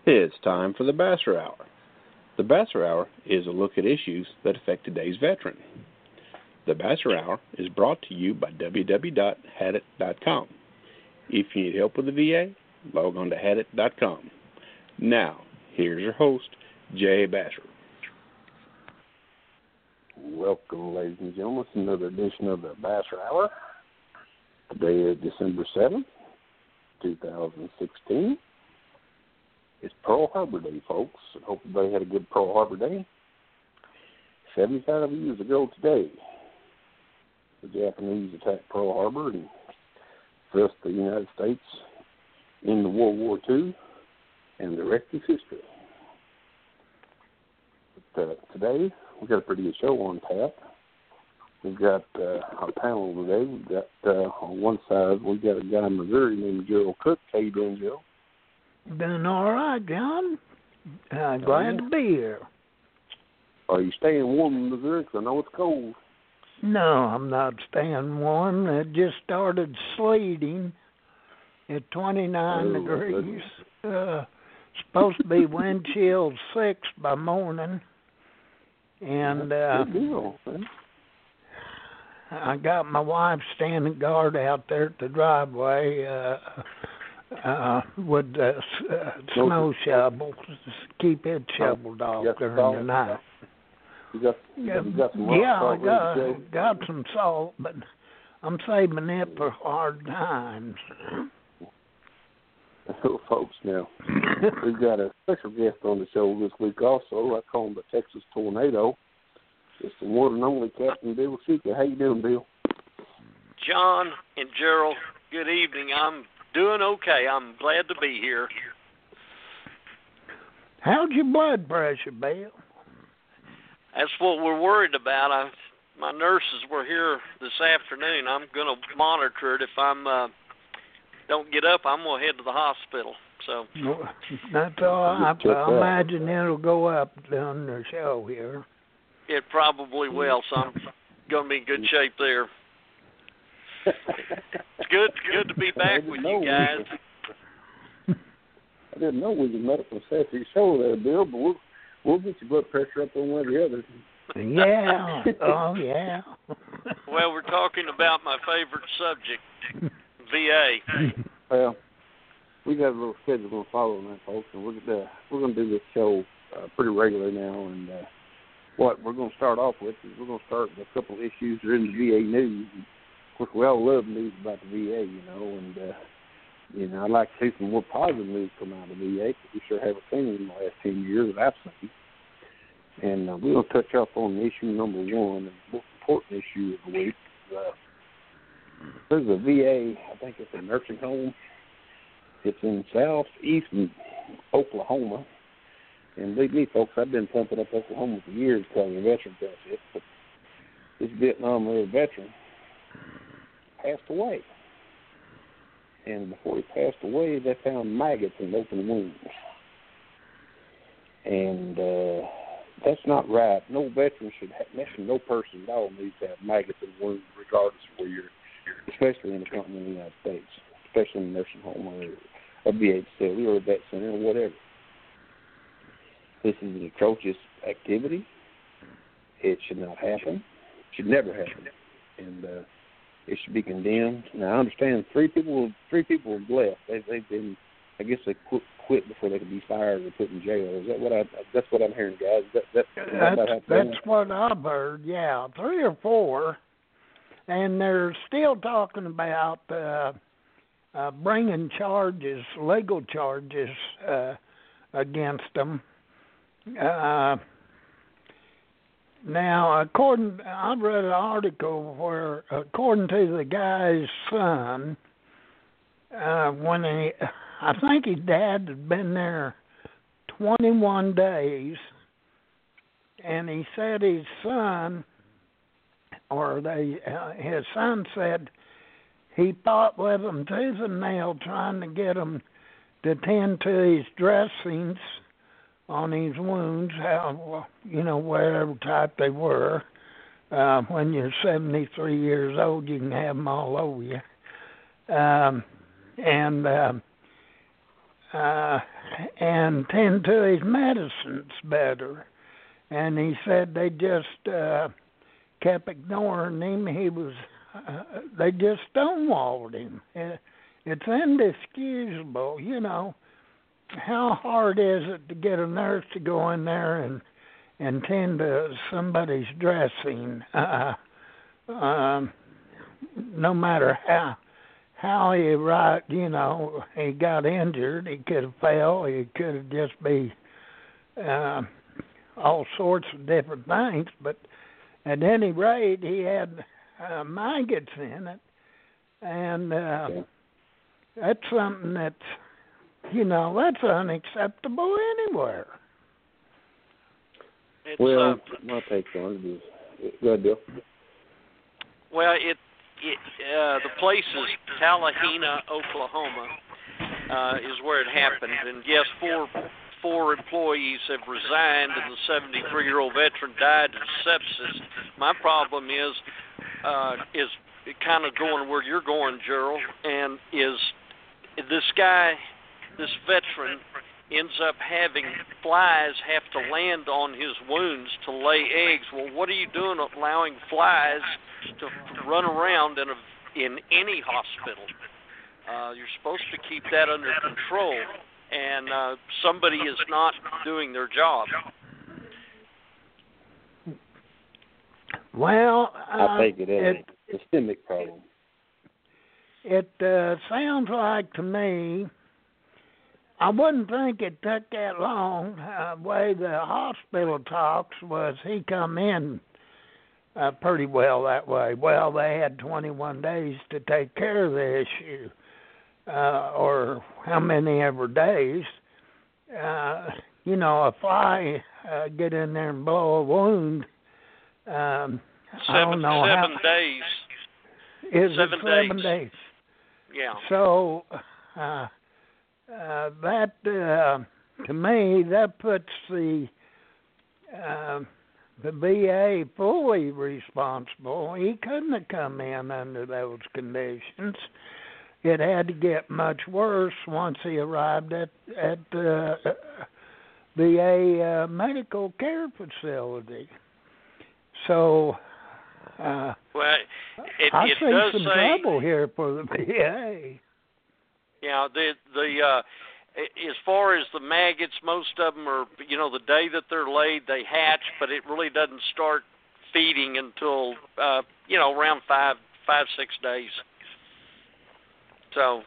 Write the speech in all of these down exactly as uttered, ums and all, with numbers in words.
It's time for the Basser Hour. The Basser Hour is a look at issues that affect today's veteran. The Basser Hour is brought to you by w w w dot hadit dot com. If you need help with the V A, log on to hadit dot com. Now, here's your host, Jay Basser. Welcome, ladies and gentlemen, to another edition of the Basser Hour. Today is December seventh, two thousand sixteen. It's Pearl Harbor Day, folks. I hope everybody had a good Pearl Harbor Day. seventy-five years ago today, the Japanese attacked Pearl Harbor and thrust the United States into World War Two, and the rest is history. But, uh, today, we've got a pretty good show on tap. We've got uh, our panel today. We've got, uh, on one side, we've got a guy in Missouri named Gerald Cook. How you doing, Joe? Doing all right, John. Uh, glad to be here. Are you staying warm in Missouri? Because I know it's cold. No, I'm not staying warm. It just started sleeting at twenty-nine oh, degrees. Uh, supposed to be wind chill six by morning. And uh, good deal, man. I got my wife standing guard out there at the driveway uh, uh, with the uh, snow shovels to keep it shoveled off during the night. You got, yeah, you got some rock yeah I got, got some salt, but I'm saving it for hard times. So, folks, now, we've got a special guest on the show this week also. I call him the Texas Tornado. It's the one and only Captain Bill Seeker. How you doing, Bill? John and Gerald, good evening. I'm doing okay. I'm glad to be here. How's your blood pressure, Bill? That's what we're worried about. I, my nurses were here this afternoon. I'm going to monitor it. If I'm uh, don't get up, I'm going to head to the hospital. So that's all right. I imagine it'll go up during the show here. It probably will, so I'm going to be in good shape there. It's good, good to be back with you guys. I didn't know we was a medical necessity show there, Bill, but we'll, we'll get your blood pressure up on one or the other. Yeah, oh yeah. Well, we're talking about my favorite subject, V A. Well, we got a little schedule going to follow on that, folks, and we're going to we're going to do this show uh, pretty regularly now. And uh, what we're going to start off with is we're going to start with a couple of issues that are in the V A news. And of course, we all love news about the V A, you know, and uh, you know I'd like to see some more positive news come out of the V A because we sure haven't seen it in the last ten years that I've seen. And uh, we're going to touch up on issue number one, the most important issue of the week. Uh, there's a V A, I think it's a nursing home. It's in southeastern Oklahoma. And believe me, folks, I've been pumping up Oklahoma for years calling a veteran benefit. But this Vietnam era veteran passed away. And before he passed away, they found maggots in open wounds. And uh, that's not right. No veteran should have, no person at all needs to have maggots in wounds, regardless of where you're, especially in the continental United States, especially in a nursing home or a V A facility or a vet center or whatever. This is an atrocious activity. It should not happen. It should never happen. And uh, it should be condemned. Now, I understand three people three people have left. They, they've been, I guess they quit, quit before they could be fired or put in jail. Is that what I, that's what I'm hearing, guys? That, that, that's that that's what I've heard, yeah. Three or four. And they're still talking about uh, uh, bringing charges, legal charges uh, against them. Uh, now, according, I read an article where, according to the guy's son, uh, when he, I think his dad had been there twenty-one days, and he said his son, or they, uh, his son said he fought with them tooth and nail trying to get them to tend to his dressings on his wounds, how, you know, whatever type they were. Uh, when you're seventy-three years old, you can have them all over you. Um, and uh, uh, and tend to his medicines better. And he said they just uh, kept ignoring him. He was, uh, they just stonewalled him. It, it's inexcusable, you know. How hard is it to get a nurse to go in there and and tend to somebody's dressing? Uh, um, no matter how how he right, you know, he got injured. He could have fell. He could have just be uh, all sorts of different things. But at any rate, he had uh, maggots in it, and uh, yeah. that's something that's, you know, that's unacceptable anywhere. It's, Well, uh, my take on it is, go ahead, Bill. well, it, it uh, the place is Tallahena, Oklahoma, uh, is where it happened. And yes, four four employees have resigned, and the seventy-three-year-old veteran died of sepsis. My problem is uh, is kind of going where you're going, Gerald, and is this guy, this veteran, ends up having flies have to land on his wounds to lay eggs. Well, what are you doing allowing flies to run around in a, in any hospital? Uh, you're supposed to keep that under control, and uh, somebody is not doing their job. Well, uh, I think it is it, a systemic problem. It uh, sounds like to me, I wouldn't think it took that long. Uh, the way the hospital talks was he come in uh, pretty well that way. Well, they had twenty-one days to take care of the issue, uh, or how many ever days. Uh, you know, a fly uh, get in there and blow a wound. Um, Seven, I don't know seven how, days. Is seven it seven days. days? Yeah. So, uh, uh, that, uh, to me, that puts the uh, the V A fully responsible. He couldn't have come in under those conditions. It had to get much worse once he arrived at at the uh, V A uh, medical care facility. So, uh, well, it, I it see does some say, trouble here for the V A. Yeah, the the uh, as far as the maggots, most of them are, you know, the day that they're laid, they hatch, but it really doesn't start feeding until uh, you know, around five five six days. So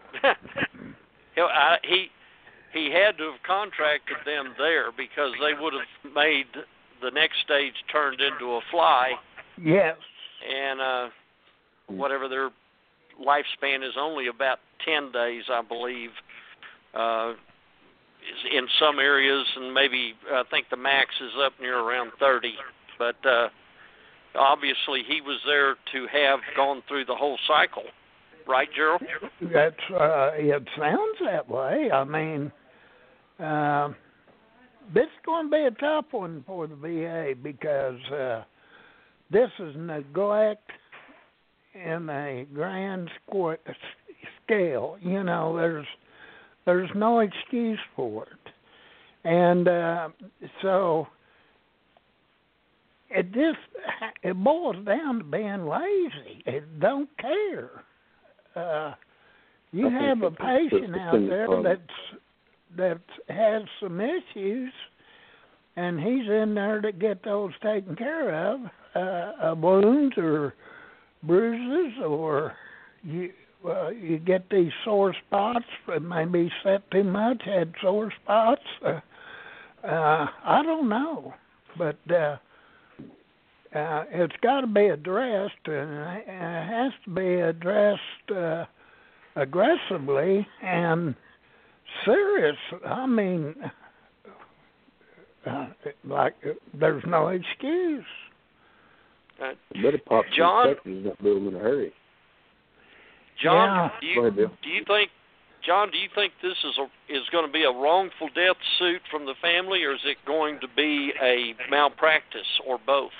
I, he he had to have contracted them there because they would have made the next stage turned into a fly. Yes. And uh, whatever their lifespan is only about ten days, I believe, uh, in some areas, and maybe I think the max is up near around thirty. But uh, obviously he was there to have gone through the whole cycle. Right, Gerald? That's uh, it sounds that way. I mean, uh, this is going to be a tough one for the V A because uh, this is neglect in a grand squ- scale. You know, there's there's no excuse for it, and uh, so it just it boils down to being lazy. It don't care. Uh, you I have a think it's patient a out systemic there problem. that's that has some issues, and he's in there to get those taken care of, uh, uh, wounds or bruises, or you uh, you get these sore spots. Maybe set too much, had sore spots. Uh, uh, I don't know, but. Uh, Uh, it's got to be addressed, and it has to be addressed uh, aggressively and serious. I mean, uh, like there's no excuse. Uh, Better pop John? is not build them in a hurry. John, Yeah. do you Go ahead, Bill. do you think, John, do you think this is a, is going to be a wrongful death suit from the family, or is it going to be a malpractice, or both?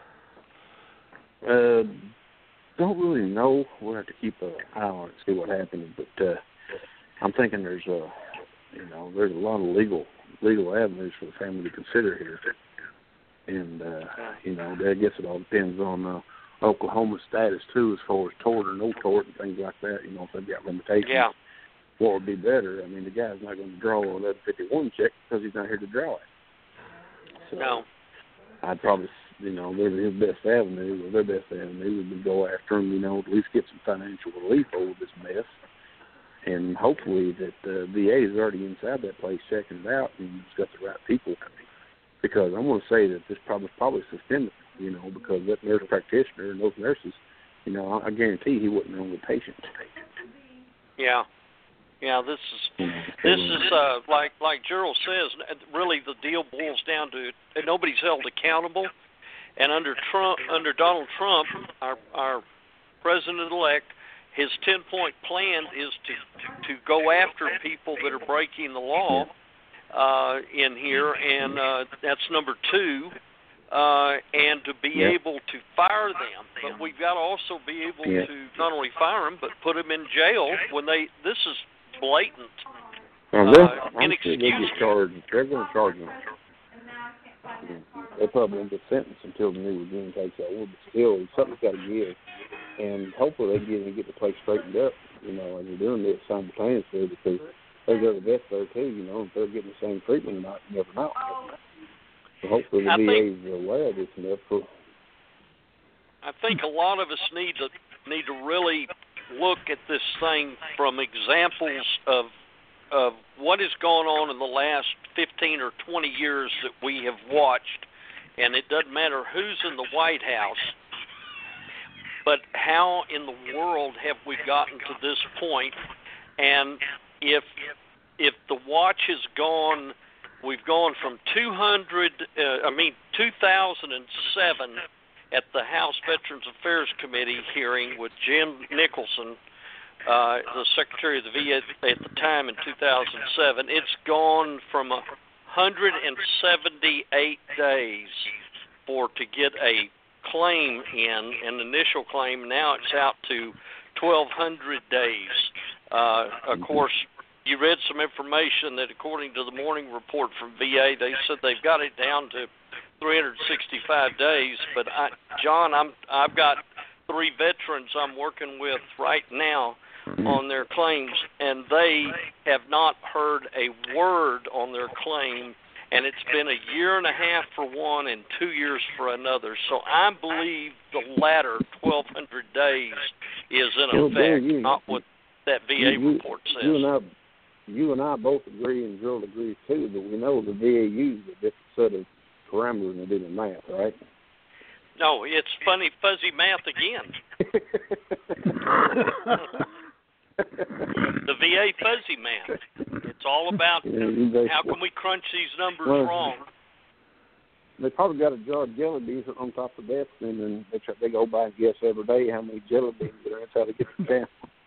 Uh, don't really know. We'll have to keep an eye on it, see what happens. But uh, I'm thinking there's a you know, there's a lot of legal legal avenues for the family to consider here. And, uh, you know, I guess it all depends on uh, Oklahoma's status, too, as far as tort or no tort and things like that. You know, if they've got limitations, yeah. what would be better? I mean, the guy's not going to draw on that fifty-one check because he's not here to draw it. So No. I'd probably, you know, they're his best avenue, or their best avenue would be to go after him, you know, at least get some financial relief over this mess. And hopefully that the uh, V A is already inside that place checking it out and it's got the right people. Because I'm going to say that this problem is probably systemic, you know, because that nurse practitioner and those nurses, you know, I guarantee he wasn't the only patient. Yeah. Yeah, this is this is uh, like like Gerald says. Really, the deal boils down to nobody's held accountable, and under Trump, under Donald Trump, our our president-elect, his ten-point plan is to to go after people that are breaking the law uh, in here, and uh, that's number two. Uh, and to be yeah. able to fire them, but we've got to also be able yeah. to not only fire them but put them in jail when they. This is blatant, now, uh, I'm sure they get charged. They're going to charge them. They probably won't get sentenced until the new regime takes over, but still, something's got to give. And hopefully they get and get the place straightened up, you know, and they're doing this simultaneously because they've got the vets there too, you know, if they're getting the same treatment or not, you never know. So hopefully the I V A think, is aware of this enough for. I think a lot of us need to need to really look at this thing from examples of of what has gone on in the last fifteen or twenty years that we have watched, and it doesn't matter who's in the White House, but how in the world have we gotten to this point? And if if the watch has gone, we've gone from two hundred, uh, I mean two thousand seven at the House Veterans Affairs Committee hearing with Jim Nicholson, uh, the Secretary of the V A at the time in two thousand seven. It's gone from one hundred seventy-eight days for to get a claim in, an initial claim. Now it's out to twelve hundred days. Uh, of course, you read some information that according to the morning report from V A, they said they've got it down to three hundred sixty-five days. But I, John, I'm I've got three veterans I'm working with right now on their claims, and they have not heard a word on their claim, and it's been a year and a half for one and two years for another. So I believe the latter twelve hundred days is in effect, you, not what that V A you, report says. You and I, you and I both agree, and Gerald agrees too, that we know the V A uses a different set of parameters when they do the math, right? No, it's funny, fuzzy math again. The V A fuzzy math. It's all about yeah, how can we crunch these numbers well, wrong. They probably got a jar of jelly beans on top of the desk, and then they, try, they go by and guess every day how many jelly beans there is, how to get them down.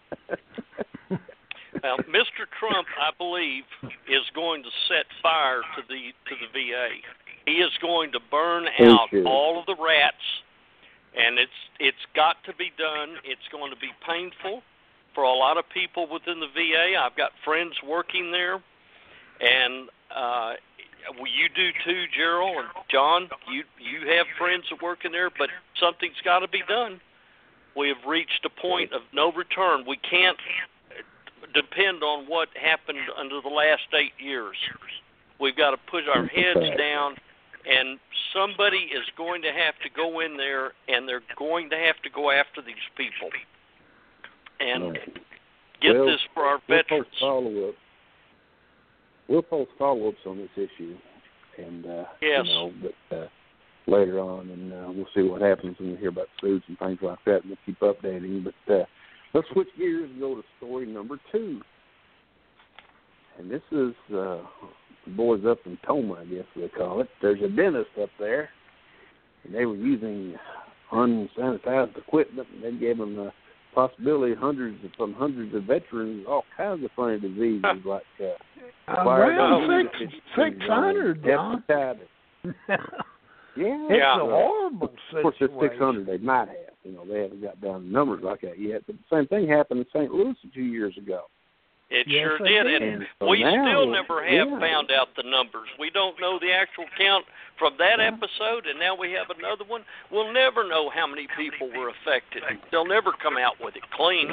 Well, Mister Trump, I believe, is going to set fire to the to the V A. He is going to burn out sure. all of the rats, and it's it's got to be done. It's going to be painful for a lot of people within the V A. I've got friends working there, and uh, you do too, Gerald and John. You you have friends that work in there, but something's got to be done. We have reached a point of no return. We can't depend on what happened under the last eight years. We've got to put our heads down, and somebody is going to have to go in there, and they're going to have to go after these people and get well, this for our we'll veterans. Post follow-up. We'll post follow-ups on this issue, and uh, yes. you know, but uh, later on, and uh, we'll see what happens when we hear about foods and things like that, and we'll keep updating. But uh, let's switch gears and go to story number two. And this is uh, the boys up in Toma, I guess they call it. There's a dentist up there, and they were using unsanitized equipment, and they gave them the possibility hundreds from hundreds of veterans all kinds of funny diseases like uh, around six six hundred, John. Yeah, it's yeah. a horrible situation. Of course, it's six hundred they might have. You know, they haven't got down to numbers like that yet. But the same thing happened in Saint Louis a few years ago. It Yes, sure I did, did. and So we now, still never have yeah. found out the numbers. We don't know the actual count from that episode, and now we have another one. We'll never know how many people were affected. They'll never come out with it clean.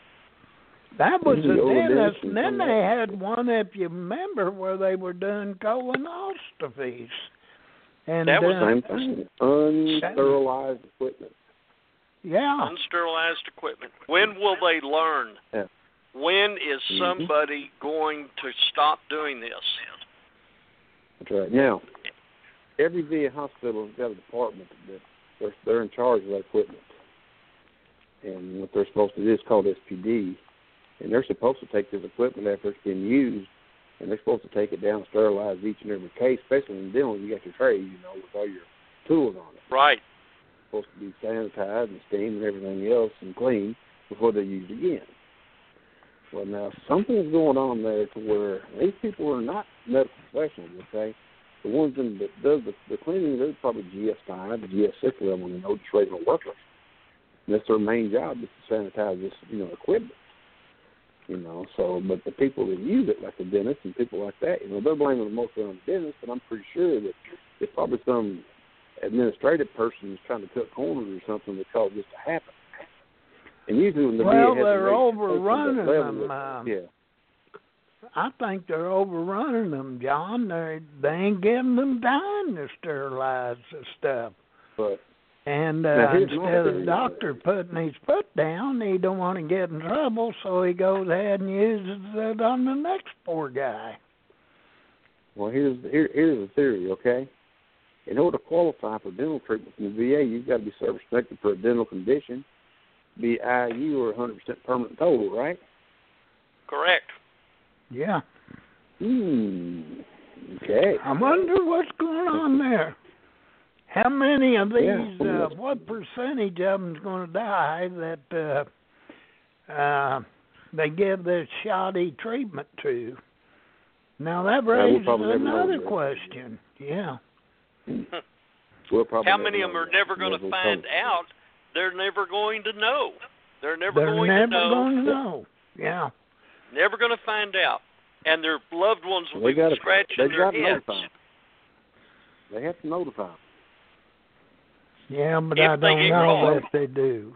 That was The the old dentist, dentist and and then some they of had one, if you remember, where they were doing colonoscopies. And That was uh, Same thing. Unsterilized equipment. yeah, Unsterilized equipment. When will they learn? Yeah. When is Mhm. somebody going to stop doing this? That's right. Now, every V A hospital has got a department that they're, they're in charge of that equipment. And what they're supposed to do is called S P D. And they're supposed to take this equipment after it's been used, and they're supposed to take it down and sterilize each and every case, especially in dental. You got your tray, you know, with all your tools on it. Right. It's supposed to be sanitized and steamed and everything else and clean before they're used again. Well, now, something's going on there to where these people are not medical professionals, okay? The ones in, that does the, the cleaning, they're probably G S five, G S six level, you know, just regular workers. And that's their main job, is to sanitize this, you know, equipment. You know, so, but the people that use it, like the dentists and people like that, you know, they're blaming it mostly on the dentist, but I'm pretty sure that there's probably some administrative person who's trying to cut corners or something that caused this to happen. And usually when the well, V A has they're to make overrunning that level, them. Um, yeah. I think they're overrunning them, John. They they ain't giving them time to sterilize the stuff. But And Now, uh, here's my instead of theory the on doctor putting his foot down, he don't want to get in trouble, so he goes ahead and uses it on the next poor guy. Well, here's here, here's the theory, okay? In order to qualify for dental treatment from the V A, you've got to be service-connected for a dental condition, be I U or one hundred percent permanent total, right? Correct. Yeah. Hmm. Okay. I wonder what's going on there. How many of these, Yeah. uh, what percentage of them's going to die that uh, uh, they give this shoddy treatment to? Now that we'll raises probably never know another that. question. Yeah. We'll probably How never many of them know are that. never going to Never find told. out? They're never going to know. They're never They're going never to know. going to know. Yeah. Never going to find out. And their loved ones will They be gotta- scratching they their gotta heads. notify 'em. They have to notify them. Yeah, but If I they don't get know caught. if they do.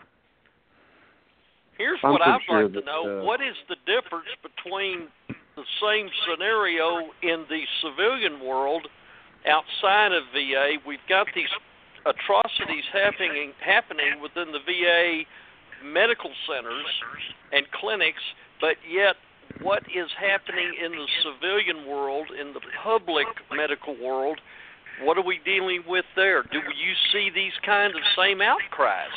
Here's I'm what pretty I'd sure like to that, know. uh, What is the difference between the same scenario in the civilian world outside of V A? We've got these atrocities happening happening within the V A medical centers and clinics, but yet what is happening in the civilian world, in the public medical world, what are we dealing with there? Do you see these kind of same outcries?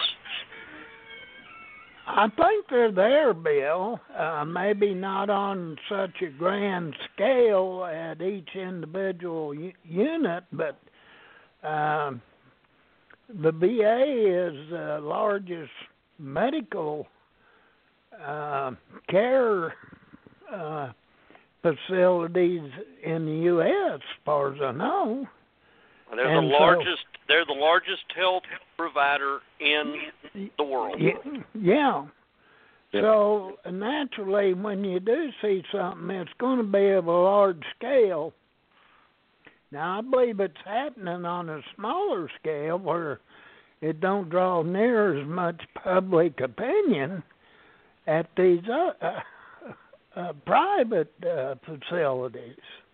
I think they're there, Bill. Uh, maybe not on such a grand scale at each individual u- unit, but um, the V A is the largest medical uh, care uh, facilities in the U S, as far as I know. They're And the so- largest. They're the largest health provider in the world. Yeah, yeah. Yep. So naturally, when you do see something, it's going to be of a large scale. Now, I believe it's happening on a smaller scale where it don't draw near as much public opinion at these uh, uh, uh, private uh, facilities.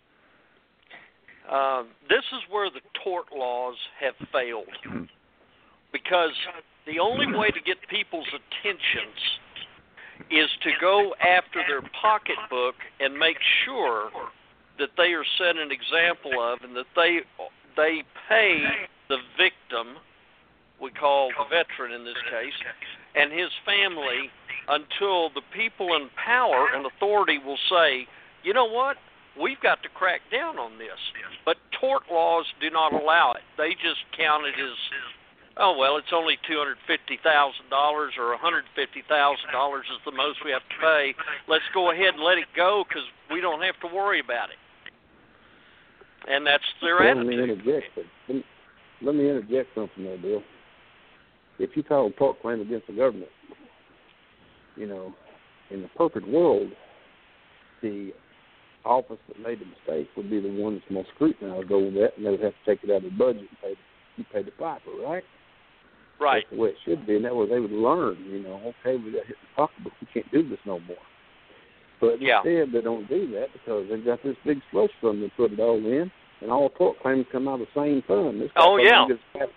Uh, this is where the tort laws have failed, because the only way to get people's attentions is to go after their pocketbook and make sure that they are set an example of, and that they they pay the victim, we call the veteran in this case, and his family, until the people in power and authority will say, you know what, we've got to crack down on this. But tort laws do not allow it. They just count it as, oh, well, it's only two hundred fifty thousand dollars or one hundred fifty thousand dollars is the most we have to pay. Let's go ahead and let it go because we don't have to worry about it. And that's their Well, let me attitude. interject. But let, me, let me interject something there, Bill. If you file a tort claim against the government, you know, in the perfect world, the office that made the mistake would be the one that's most scrutinized over that, and they would have to take it out of the budget and pay the, you pay the piper, right? Right. That's the way it should be, and that way they would learn, you know, okay, we got hit the pocketbook, we can't do this no more. But yeah. instead, they don't do that because they've got this big slush fund they put it all in, and all tort claims come out of the same fund. This oh, yeah.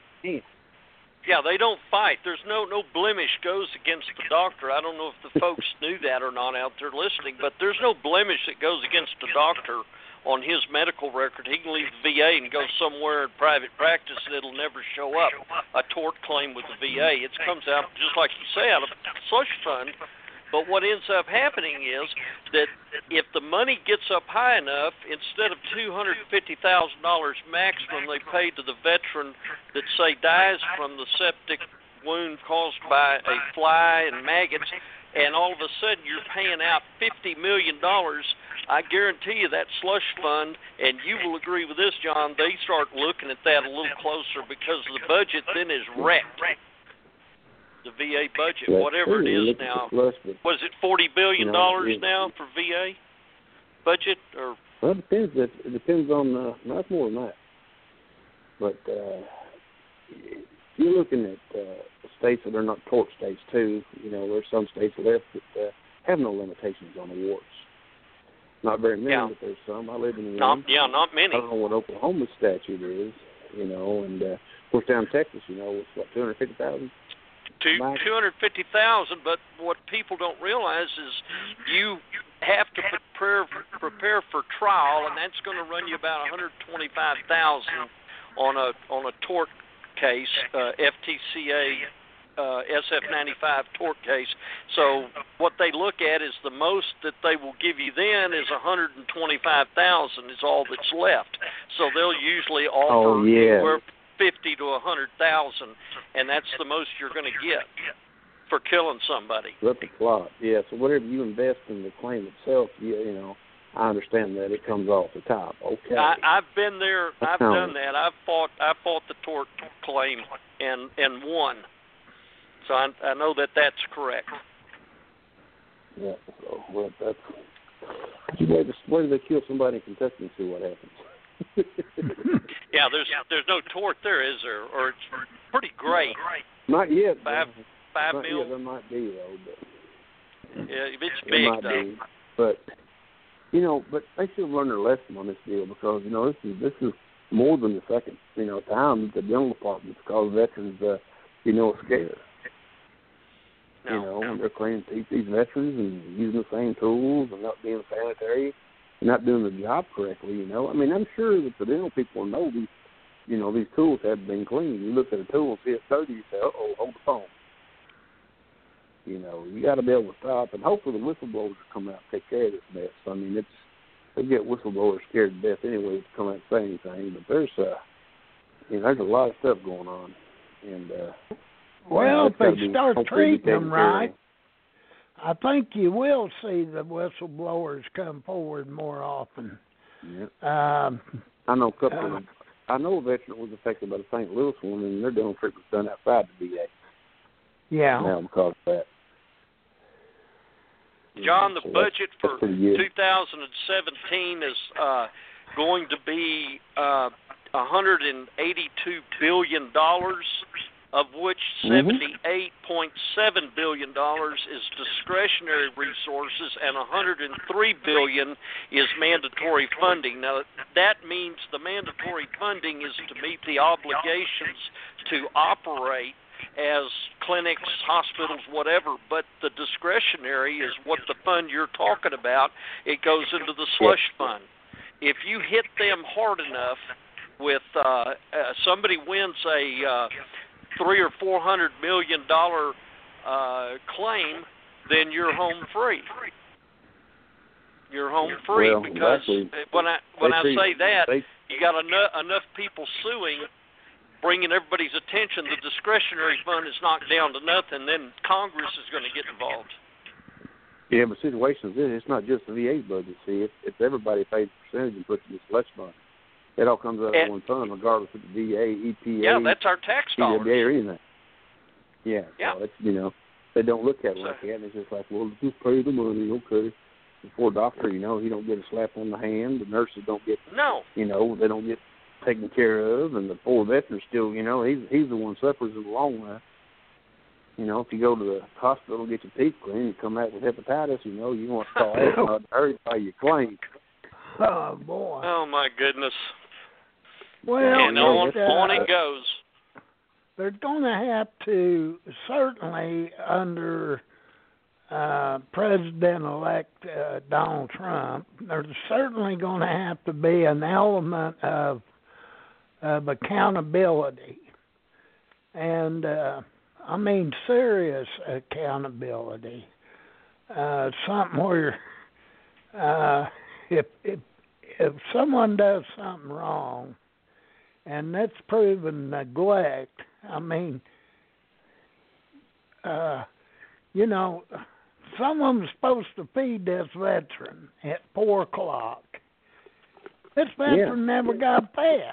Yeah, they don't fight. There's no, no blemish goes against the doctor. I don't know if the folks knew that or not out there listening, but there's no blemish that goes against the doctor on his medical record. He can leave the V A and go somewhere in private practice, and it'll never show up a tort claim with the V A. It comes out, just like you say, out of a slush fund. But what ends up happening is that if the money gets up high enough, instead of two hundred fifty thousand dollars maximum they pay to the veteran that, say, dies from the septic wound caused by a fly and maggots, and all of a sudden you're paying out fifty million dollars, I guarantee you that slush fund, and you will agree with this, John, they start looking at that a little closer because the budget then is wrecked. The V A budget, That's whatever true. it is now. Flush, but, was it forty billion dollars you know, now for V A budget? Or well, it depends. It, it depends on, uh, not more than that. But uh, you're looking at uh, states that are not tort states, too. You know, there's some states left that uh, have no limitations on awards. Not very many, yeah. but there's some. I live in one. Not, yeah, not many. I don't know what Oklahoma's statute is, you know, and uh, of course down in Texas, you know, it's what, two hundred fifty thousand dollars? Two two hundred fifty thousand, but what people don't realize is you have to prepare prepare for trial, and that's going to run you about one hundred twenty-five thousand on a on a tort case, uh, F T C A uh, S F ninety-five tort case. So what they look at is the most that they will give you then is one hundred twenty-five thousand is all that's left. So they'll usually offer oh, yeah. anywhere fifty to a hundred thousand, and that's the most you're going to get for killing somebody. That's a plot, yeah. So whatever you invest in the claim itself, you, you know, I understand that it comes off the top. Okay. I, I've been there. That's I've done that. I've fought. I fought the tort claim and and won. So I, I know that that's correct. Yeah. So well, that's. You wait, wait till they kill somebody in Kentucky and see what happens. yeah, there's there's no tort there, is there? Or it's pretty great. Not yet. Five five Not mil. yet. There might be though, but yeah, if it's it big might though. be. But you know, but they should have learned their lesson on this deal because you know this is this is more than the second you know time that the dental department's caused veterans uh, you know scared. No, you know, no. they're claiming to teach these veterans and using the same tools and not being sanitary. Not doing the job correctly, you know. I mean, I'm sure that the dental people know these, you know, these tools have been cleaned. You look at a tool, see it's dirty, you say, uh-oh, hold the phone. You know, you got to be able to stop, and hopefully the whistleblowers will come out and take care of this mess. I mean, it's they get whistleblowers scared to death anyway to come out and say anything, but there's, uh, you know, there's a lot of stuff going on. And, uh, well, uh, if they start treating them right, of. I think you will see the whistleblowers come forward more often. Yeah. Um, I know a couple uh, of, I know a veteran was affected by the Saint Louis one, and they're doing treatments done outside the V A. Yeah. Now because of that. John, the So budget that's, for that's two thousand seventeen is uh, going to be uh, one hundred eighty-two billion dollars, of which seventy-eight point seven billion dollars is discretionary resources and one hundred three billion dollars is mandatory funding. Now, that means the mandatory funding is to meet the obligations to operate as clinics, hospitals, whatever, but the discretionary is what the fund you're talking about. It goes into the slush fund. If you hit them hard enough with uh, uh, somebody wins a uh, three or four hundred million dollar uh, claim, then you're home free. You're home free well, because actually, when I when I treat, say that, they, you got enough enough people suing, bringing everybody's attention. The discretionary fund is knocked down to nothing. Then Congress is going to get involved. Yeah, but situations is it's not just the V A budget. See, it's, it's everybody pays a percentage and puts in the slush fund. It all comes out of one fund, regardless of the V A, E P A, yeah, that's our tax C W A, dollars. or anything. Yeah, yeah. So it's, you know, they don't look at it So, like that. And it's just like, well, just pay the money, okay. the poor doctor, you know, he don't get a slap on the hand. The nurses don't get, No. you know, they don't get taken care of, and the poor veteran still, you know, he's he's the one suffers in the long run. You know, if you go to the hospital and get your teeth cleaned and come out with hepatitis, you know, you want to call asthma to hurry by your claim. Oh, boy. Oh, my goodness. Well, and on, uh, on it goes. They're going to have to, certainly under uh, President-elect uh, Donald Trump, there's certainly going to have to be an element of, of accountability. And, uh, I mean, serious accountability. Uh, something where uh, if, if, if someone does something wrong, and that's proven neglect, I mean, uh, you know, someone's supposed to feed this veteran at four o'clock. This veteran yeah. never got fed.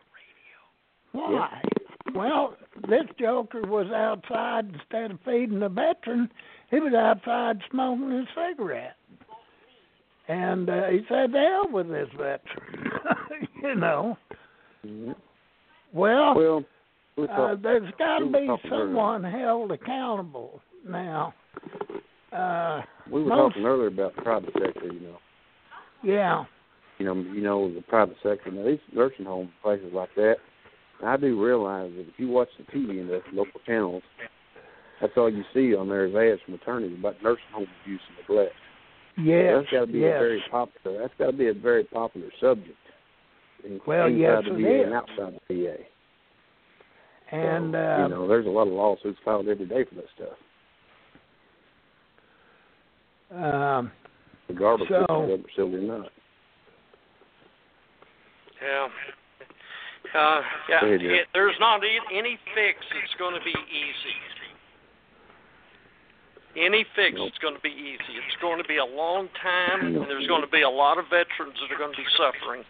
Why? Yeah. Well, this joker was outside instead of feeding the veteran. He was outside smoking a cigarette. And uh, he said, "The hell with this veteran," you know. Mm-hmm. Well, well uh, there's got to be someone earlier. held accountable now. Uh, we were most, talking earlier about the private sector, you know. Yeah. You know, you know the private sector. Now, these nursing homes, places like that, I do realize that if you watch the T V in the local channels, that's all you see on there is ads from attorneys about nursing home abuse and neglect. Yes, so that's got to be yes. a very popular. That's got to be a very popular subject. Well, inside yes, the it V A is. and outside the V A. And so, uh, you know, there's a lot of lawsuits filed every day for that stuff. Um, regardless so, if it's a facility or not. Yeah. Uh, yeah. Ahead, it, there's not e- any fix that's going to be easy. Any fix nope. that's going to be easy. It's going to be a long time, and there's going to be a lot of veterans that are going to be suffering.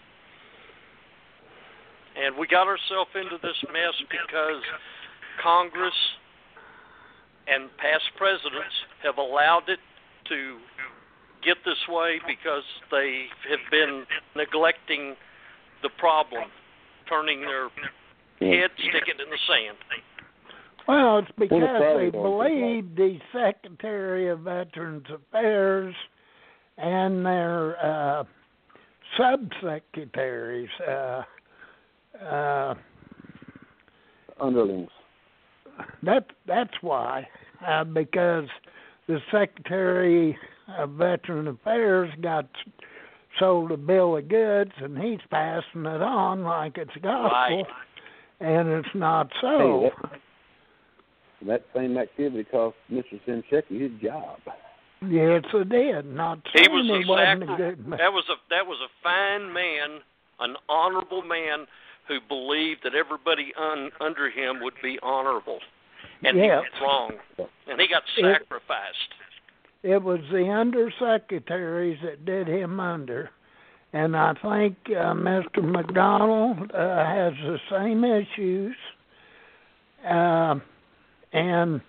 And we got ourselves into this mess because Congress and past presidents have allowed it to get this way because they have been neglecting the problem, turning their head, sticking it in the sand. Well, it's because well, they the believe the Secretary of Veterans Affairs and their uh, subsecretaries, uh, uh, underlings. That that's why, uh, because the Secretary of Veteran Affairs got sold a bill of goods, and he's passing it on like it's gospel, right. and it's not so. Hey, that, that same activity cost Mister Simchecki his job. Yes, it did. Not he saying was he a wasn't sac- a good man. That was a that was a fine man, an honorable man who believed that everybody un, under him would be honorable, and yeah. he was wrong, and he got sacrificed. It, it was the undersecretaries that did him under, and I think uh, Mister McDonald uh, has the same issues, uh, and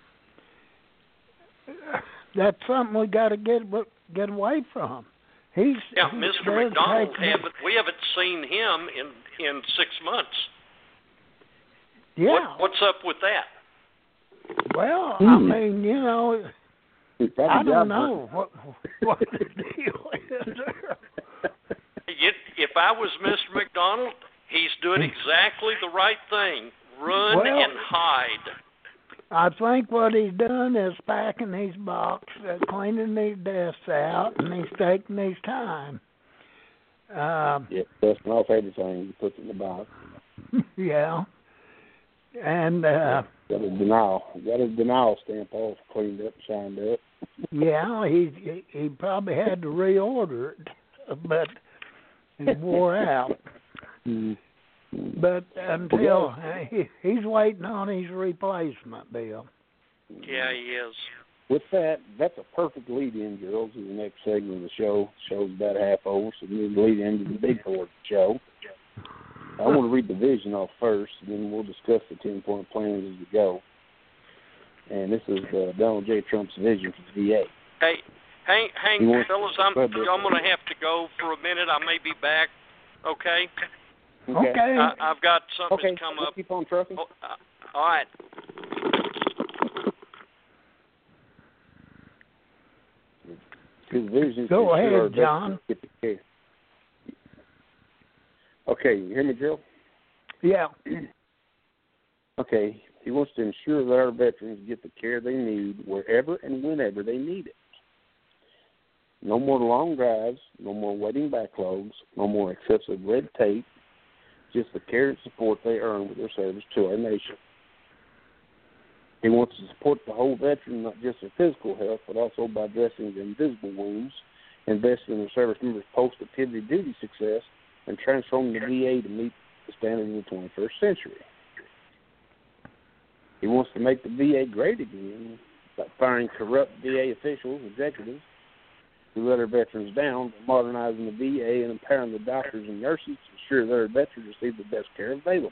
that's something we got to get get away from. He's yeah, he's Mister McDonald haven't we haven't seen him in in six months. Yeah. What, what's up with that? Well, hmm. I mean, you know, I don't know hunting. what what the deal is there. If I was Mister McDonald, he's doing exactly the right thing. Run well, and hide. I think what he's done is packing his box, uh, cleaning his desks out, and he's taking his time. Um, yeah, dusting off everything he puts in the box. Yeah. And uh, got a denial, got a denial stamp off, cleaned up, signed up. yeah, he he probably had to reorder it, but it wore out. Mm-hmm. But until uh, he, he's waiting on his replacement bill. Yeah, he is. With that, that's a perfect lead-in, girls, to the next segment of the show. The show's about half over, so we need to lead into the big part of the show. I want to read the vision off first, and then we'll discuss the ten-point plans as we go. And this is uh, Donald J. Trump's vision for the V A. Hey, Hang, hang, wants, fellas, I'm, go ahead, I'm going to have to go for a minute. I may be back. Okay? Okay. Okay. I, I've got something Okay, that's come we'll up. keep on trucking. Oh, uh, all right. His vision is Go to ahead, ensure our veterans John. get the care. Okay, you hear me, Jill? Yeah. Okay, he wants to ensure that our veterans get the care they need wherever and whenever they need it. No more long drives, no more waiting backlogs, no more excessive red tape, just the care and support they earn with their service to our nation. He wants to support the whole veteran, not just their physical health, but also by addressing the invisible wounds, investing in their service members' post-activity duty success, and transforming the V A to meet the standards of the twenty-first century. He wants to make the V A great again by firing corrupt V A officials, executives, who let our veterans down, by modernizing the V A and empowering the doctors and nurses to ensure that our veterans receive the best care available.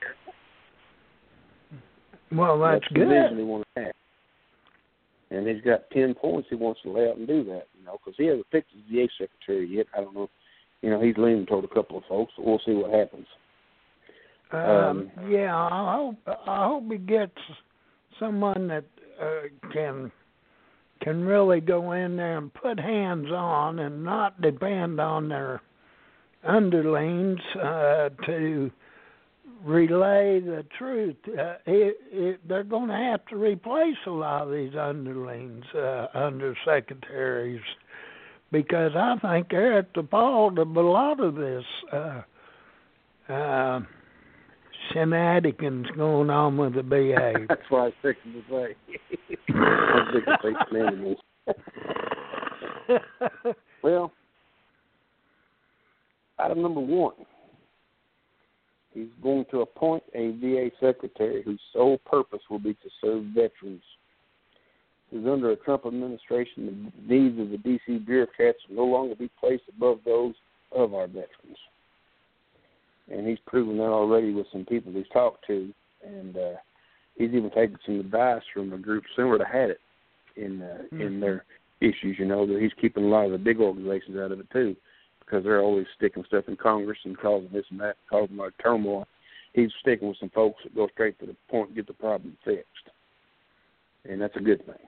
Well, that's, that's good. the vision he wants to have. And he's got ten points he wants to lay out and do that, you know, because he hasn't picked his V A secretary yet. I don't know. You know, he's leaning toward a couple of folks, so we'll see what happens. Um, Um, yeah, I hope I hope he gets someone that uh, can can really go in there and put hands on and not depend on their underlings uh, to relay the truth. Uh, it, it, they're going to have to replace a lot of these underlings, uh, undersecretaries, because I think they're at the fault of a lot of this uh, uh, shenanigans going on with the V A. That's what I was fixing to say. I was fixing to say shenanigans. Well, item number one. He's going to appoint a V A secretary whose sole purpose will be to serve veterans. Because under a Trump administration, the needs of the D C bureaucrats will no longer be placed above those of our veterans. And he's proven that already with some people he's talked to. And uh, he's even taken some advice from a group similar to Had It in, uh, mm-hmm. in their issues, you know, that he's keeping a lot of the big organizations out of it, too. Because they're always sticking stuff in Congress and causing this and that, causing like turmoil. He's sticking with some folks that go straight to the point and get the problem fixed. And that's a good thing.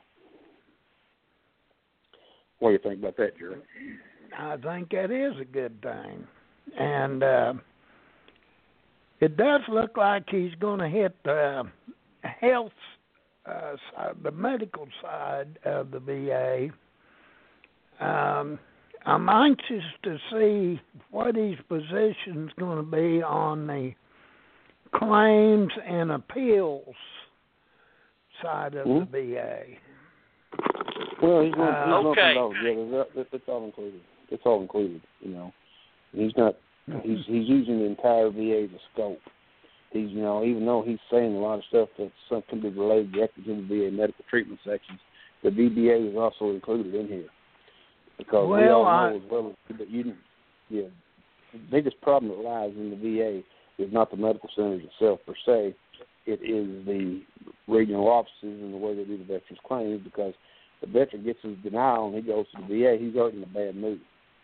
What do you think about that, Jerry? I think that is a good thing. And uh, it does look like he's going to hit the health uh, side, the medical side of the V A. Um I'm anxious to see what his position's going to be on the claims and appeals side of mm-hmm. the V A. Well, he's not. Uh, he's okay. Not yeah, that's, that's all included. It's all included. You know, he's not. He's he's using the entire V A as a scope. He's you know even though he's saying a lot of stuff that some can be related directly to the V A medical treatment sections, the V B A is also included in here. Because well, we all know I, as well as that you, yeah, the biggest problem that lies in the V A is not the medical centers itself per se. It is the regional offices and the way they do the veterans' claims. Because the veteran gets his denial and he goes to the V A, he's already in a bad mood.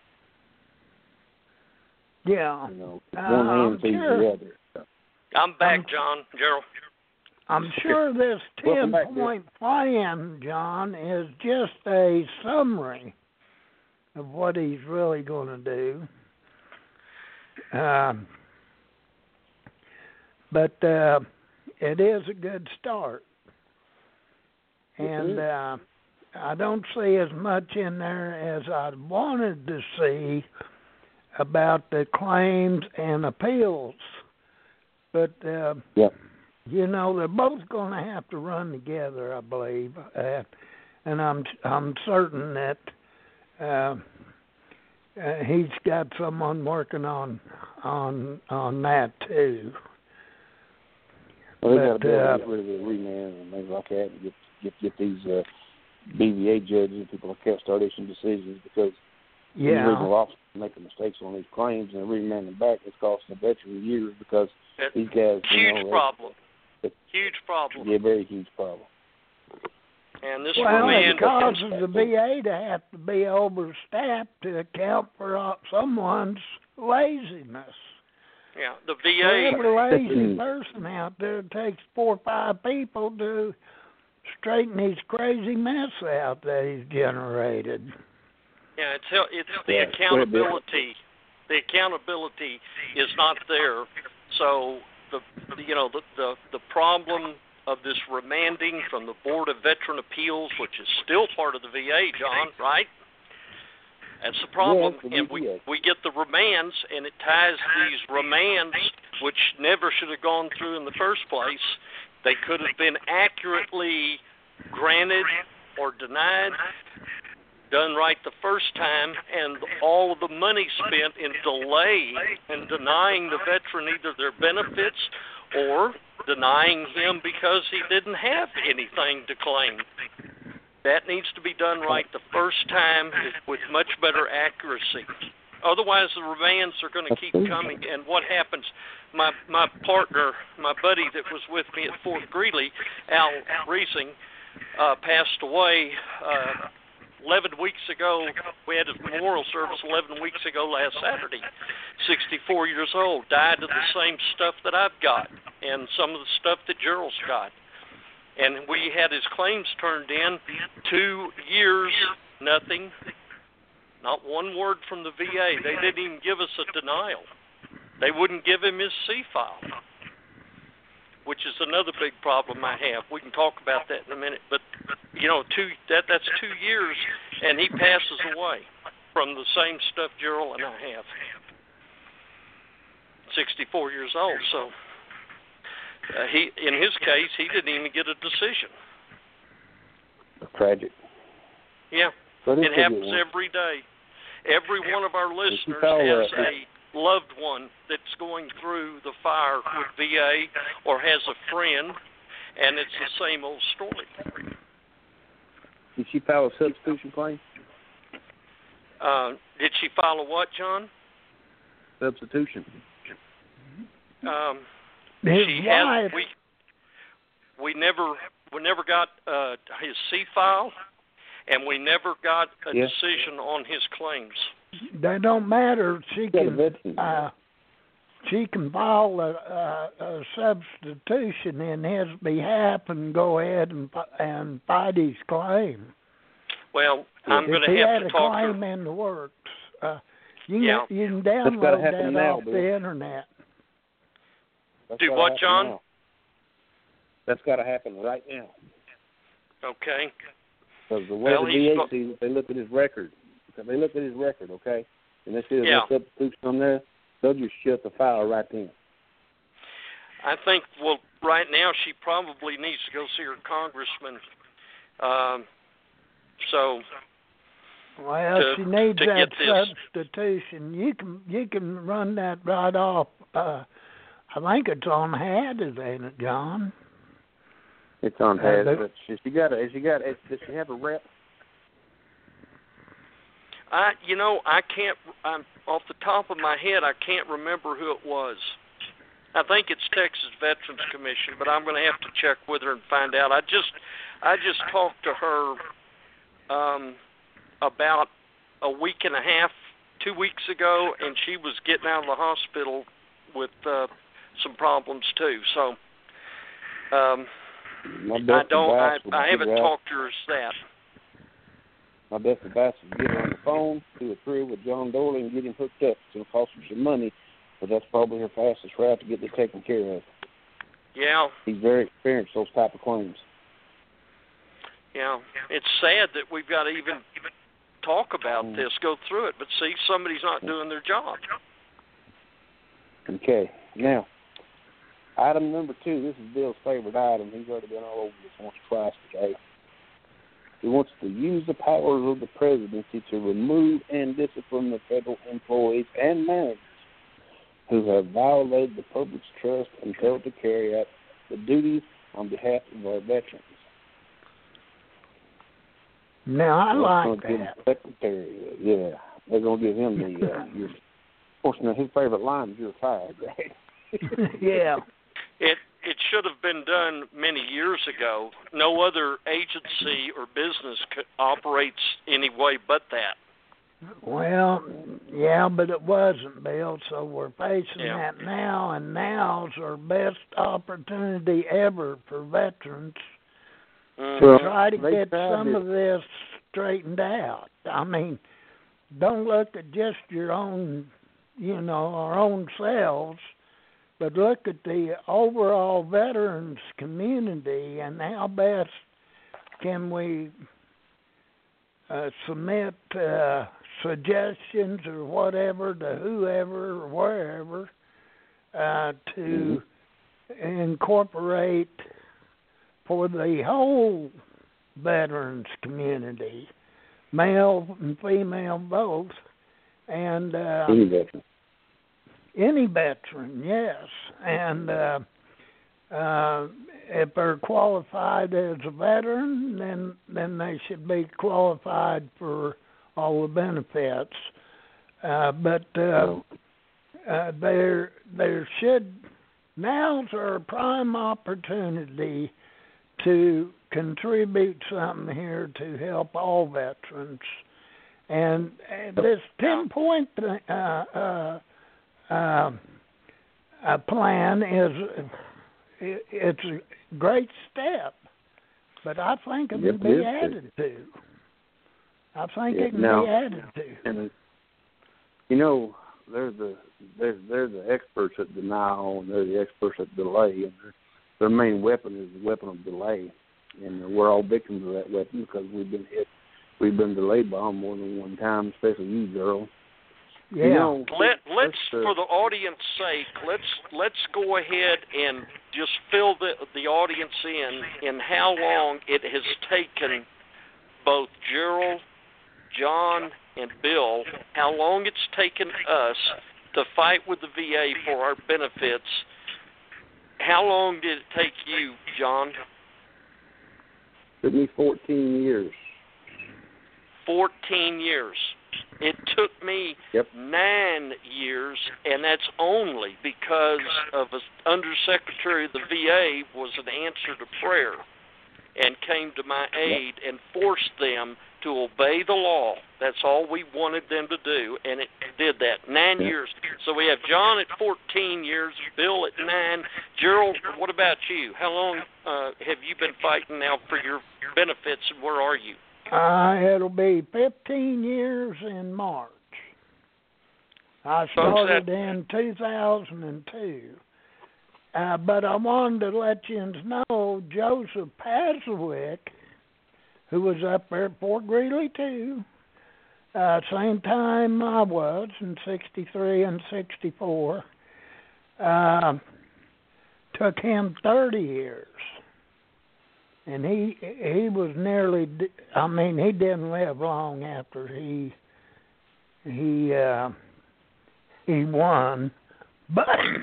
Yeah, you know, uh, one hand feeds sure. the other. So. I'm back, I'm, John. Gerald. I'm sure this ten-point plan, John, is just a summary of what he's really going to do. Um, but uh, it is a good start. And uh, I don't see as much in there as I wanted to see about the claims and appeals. But, uh, yep. you know, they're both going to have to run together, I believe. Uh, and I'm I'm certain that uh, uh, he's got someone working on on on that too. Well, they got to be able uh, to get rid of the remand and things like that, and get get get these uh, B V A judges and people like that start issuing decisions, because yeah. these regional officers making mistakes on these claims and remand them back. It's costing the veteran years because It, these guys, huge you know, problem. It, huge problem. Yeah, very huge problem. And this well, remand it causes the V A to have to be overstaffed to account for uh, someone's laziness. Yeah, the V A. For every lazy person out there, it takes four or five people to straighten his crazy mess out that he's generated. Yeah, it's it's the accountability. The accountability is not there. So the you know the the, the problem of this remanding from the Board of Veteran Appeals, which is still part of the V A, John, right? That's the problem. Yes, and we we get the remands, and it ties these remands, which never should have gone through in the first place. They could have been accurately granted or denied, done right the first time, and all of the money spent in delay and denying the veteran either their benefits or denying him because he didn't have anything to claim. That needs to be done right the first time with much better accuracy. Otherwise, the remands are going to keep coming. And what happens, my my partner, my buddy that was with me at Fort Greeley, Al Reesing, uh, passed away uh, eleven weeks ago. We had his memorial service eleven weeks ago last Saturday. sixty-four years old, died of the same stuff that I've got and some of the stuff that Gerald's got. And we had his claims turned in, two years, nothing, not one word from the V A. They didn't even give us a denial. They wouldn't give him his C file, which is another big problem I have. We can talk about that in a minute. But, you know, two that that's two years, and he passes away from the same stuff Gerald and I have. sixty-four years old, so uh, he, in his case, he didn't even get a decision. Tragic. Yeah, so it happens every day. Every one of our listeners call, has uh, a loved one that's going through the fire with V A or has a friend, and it's the same old story. Did she file a substitution claim? Uh, did she file a what, John? Substitution. Um, His she wife, has. We we never we never got uh, his C file, and we never got a yeah. decision on his claims. they don't matter. She Yeah, can the uh, she can file a, a, a substitution in his behalf and go ahead and and fight his claim. Well, I'm if going to he have had to a talk claim to her. in the works, uh, you can Yeah. you can That's gotta download happen that now, off Bill. the internet. That's Do gotta what, happen John? now. That's got to happen right now. Okay. Because the way Well, the he's V A got- sees it, they look at his record. If they look at his record, okay, and they see there's Yeah. no substitution on there, they'll just shut the file right then. I think, well, right now she probably needs to go see her congressman. Um, so, Well, to- she needs to that get this- substitution. You can you can run that right off. Uh, I think it's on H A D, ain't it, John? It's on Uh, head. they- But she, she got a, she got a, does she have a rep? I, you know, I can't, I'm off the top of my head, I can't remember who it was. I think it's Texas Veterans Commission, but I'm going to have to check with her and find out. I just, I just talked to her um, about a week and a half, two weeks ago, and she was getting out of the hospital with uh, some problems too. So, um, My I best don't, I, advice would I be haven't to get her- talked to her as that. My best advice is get her on the phone, do a career with John Dorley, and get him hooked up. It's going to cost her some money, but that's probably her fastest route to get it taken care of. Yeah, He's very experienced those type of claims. yeah. It's sad that we've got to even talk about Mm. this, go through it, but see, somebody's not doing their job. Okay. Now, item number two, this is Bill's favorite item. He's already been all over this once or twice today. He wants to use the powers of the presidency to remove and discipline the federal employees and managers who have violated the public's trust and failed to carry out the duties on behalf of our veterans. Now I That's like gonna give that. the secretary, yeah, they're going to give him the, uh, your, of course, now his favorite line is you're fired, right? Yeah. It it should have been done many years ago. No other agency or business co- operates any way but that. Well, yeah, but it wasn't, Bill, so we're facing Yeah. that now, and now's our best opportunity ever for veterans Mm. to Well, try to they get tried some it. of this straightened out. I mean, don't look at just your own, you know, our own selves, but look at the overall veterans community and how best can we uh, submit uh, suggestions or whatever to whoever or wherever uh, to incorporate for the whole veterans community, male and female both, and uh, Any veteran. any veteran, yes, and uh, uh, if they're qualified as a veteran, then then they should be qualified for all the benefits. Uh, but uh, uh, there there should now's our prime opportunity to contribute something here to help all veterans, and, and this ten point uh, uh, uh, uh, plan is it, it's a great step, but I think it Yep, can it be is, added to. I think Yeah, it can now- be added to. And you know, they're the they're they're the experts at denial, and they're the experts at delay, and their, their main weapon is the weapon of delay, and we're all victims of that weapon because we've been hit, we've been delayed by them more than one time, especially you, girl. Yeah. You know, Let let's uh, for the audience sake, let's let's go ahead and just fill the the audience in in how long it has taken both Gerald, John, and Bill, how long it's taken us to fight with the V A for our benefits. How long did it take you, John? took me fourteen years. Fourteen years. It took me Yep. nine years, and that's only because of a undersecretary of the V A was an answer to prayer and came to my aid and forced them to obey the law. That's all we wanted them to do, and it did that. Nine Yeah. years. So we have John at fourteen years, Bill at nine. Gerald, what about you? How long uh, have you been fighting now for your benefits, and where are you? Uh, it'll be fifteen years in March. I started in two thousand two. Uh, but I wanted to let you know Joseph Pazowick, who was up there at Fort Greeley too, uh, same time I was in sixty-three and sixty-four, uh, took him thirty years. And he he was nearly, I mean, he didn't live long after he he uh, he won, but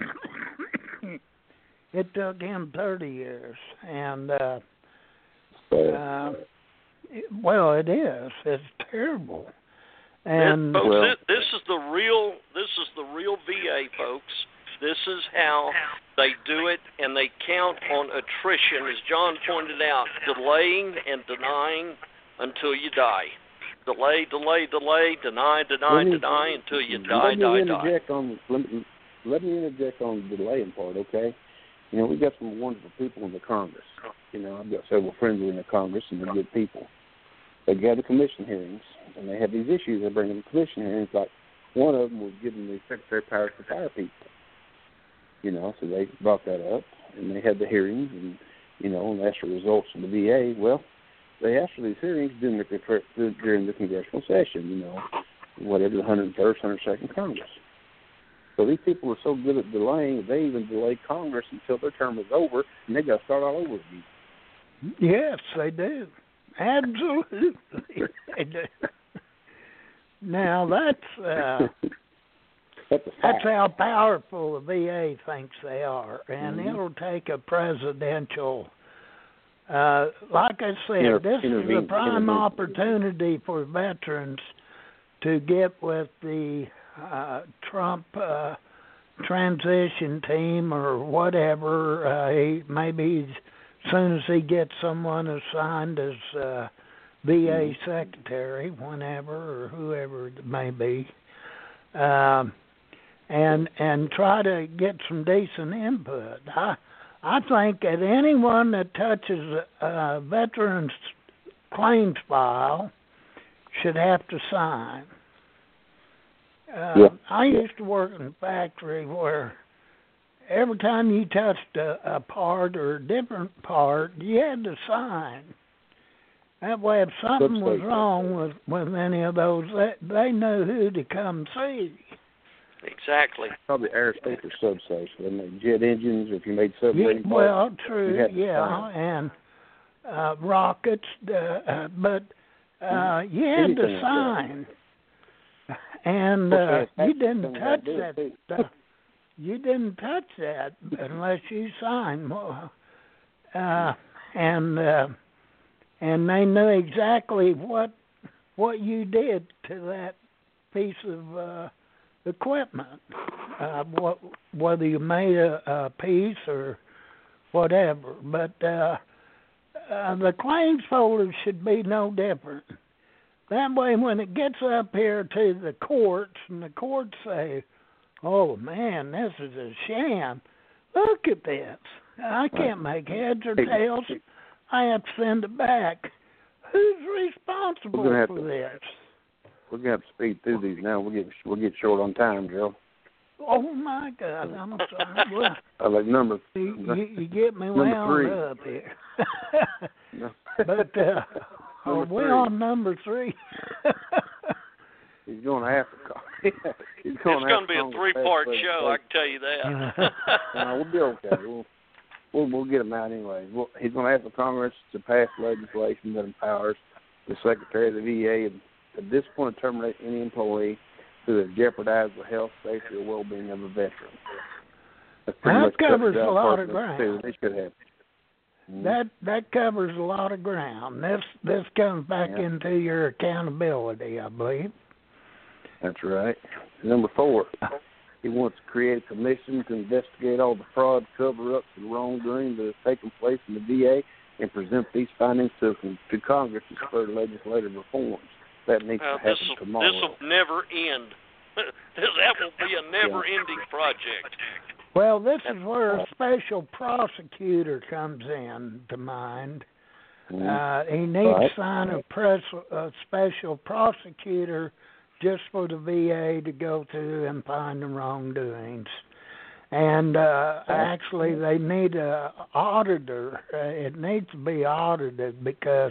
it took him thirty years, and uh, uh, it, well, it is. It's terrible. And this, folks, well, this, this is the real. This is the real V A, folks. This is how they do it, and they count on attrition, as John pointed out, delaying and denying until you die. Delay, delay, delay, deny, deny, me, deny until you die, let me die, interject die. On, let, me, let me interject on the delaying part, okay? You know, we got some wonderful people in the Congress. You know, I've got several friends in the Congress, and they're good people. They gather commission hearings, and they have these issues. They bring them to commission hearings. Like one of them was giving the secretary powers to fire people. You know, so they brought that up, and they had the hearings, and, you know, and asked for results from the V A. Well, they asked for these hearings during the, during the congressional session, you know, whatever, the one hundred first, one hundred second Congress. So these people are so good at delaying, they even delay Congress until their term is over, and they got to start all over again. yes, they do. Absolutely, they do. Now that's uh, That's a that's fact. how powerful the V A thinks they are, and Mhm. it'll take a presidential. Uh, like I said, Inter- this is a intervene- prime intervene. opportunity for veterans to get with the uh, Trump uh, transition team or whatever. Uh, he, maybe he's, as soon as he gets someone assigned as uh, V A secretary, whenever or whoever it may be, um, and and try to get some decent input. I I think that anyone that touches a veteran's claims file should have to sign. Uh, yeah. I used to work in a factory where every time you touched a, a part or a different part, you had to sign. That way, if something was wrong with, with any of those, they, they knew who to come see. Exactly. Probably aerospace or substation. They made jet engines, or if you made submarine Yeah, parts. well, true, you yeah, and uh, rockets, uh, uh, but uh, you had Anything to like sign. And uh, you didn't touch that too. stuff. You didn't touch that unless you signed. Uh, and uh, and they knew exactly what what you did to that piece of uh, equipment, uh, what, whether you made a, a piece or whatever. But uh, uh, the claims folder should be no different. That way, when it gets up here to the courts, and the courts say, "Oh man, this is a sham. Look at this. I can't make heads or tails. I have to send it back. Who's responsible for to, this?" We're gonna have to speed through these now. We'll get we'll get short on time, Joe. Oh my God, I'm sorry. Well, I like number. you, you, you get me number wound three. up here. No. But uh, are we three. on number three? He's going to Africa. He's It's going going to be a three-part show, I can tell you that. No, we'll be okay. We'll, we'll, we'll get him out anyway. We'll, he's going to ask the Congress to pass legislation that empowers the Secretary of the V A and to discipline and terminate any employee who has jeopardized the health, safety, or well-being of a veteran. That's pretty That much covers cuts a out lot part of the ground. two. They should have. That that covers a lot of ground. This this comes back Yeah. into your accountability, I believe. That's right. Number four, he wants to create a commission to investigate all the fraud, cover-ups, and wrongdoing that has taken place in the V A and present these findings to to Congress to spur legislative reforms. That needs Well, to happen this will tomorrow. this will never end. That will be a never-ending project. Well, this is where a special prosecutor comes in to mind. Mhm. Uh, he needs Right. to sign a, press, a special prosecutor just for the V A to go through and find the wrongdoings. And uh, actually, they need a auditor. Uh, it needs to be audited because